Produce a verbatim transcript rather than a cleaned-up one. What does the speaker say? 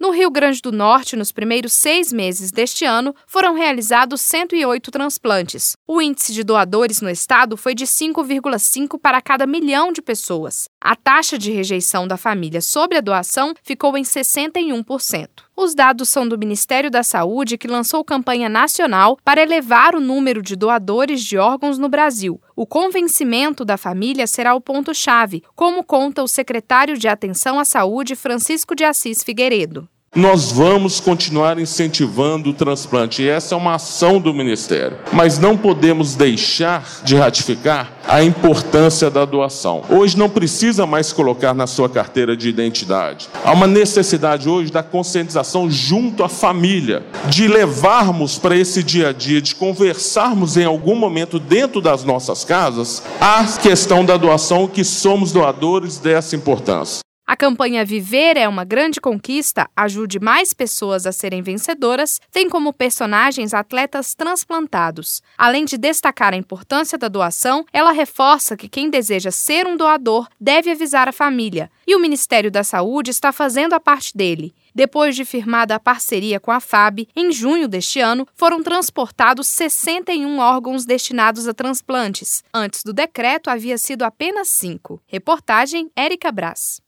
No Rio Grande do Norte, nos primeiros seis meses deste ano, foram realizados cento e oito transplantes. O índice de doadores no estado foi de cinco vírgula cinco para cada milhão de pessoas. A taxa de rejeição da família sobre a doação ficou em sessenta e um por cento. Os dados são do Ministério da Saúde, que lançou campanha nacional para elevar o número de doadores de órgãos no Brasil. O convencimento da família será o ponto-chave, como conta o secretário de Atenção à Saúde, Francisco de Assis Figueiredo. Nós vamos continuar incentivando o transplante, e essa é uma ação do Ministério. Mas não podemos deixar de ratificar a importância da doação. Hoje não precisa mais colocar na sua carteira de identidade. Há uma necessidade hoje da conscientização junto à família, de levarmos para esse dia a dia, de conversarmos em algum momento dentro das nossas casas a questão da doação, que somos doadores dessa importância. A campanha Viver é uma grande conquista, ajude mais pessoas a serem vencedoras, tem como personagens atletas transplantados. Além de destacar a importância da doação, ela reforça que quem deseja ser um doador deve avisar a família. E o Ministério da Saúde está fazendo a parte dele. Depois de firmada a parceria com a F A B, em junho deste ano, foram transportados sessenta e um órgãos destinados a transplantes. Antes do decreto, havia sido apenas cinco. Reportagem Érica Brás.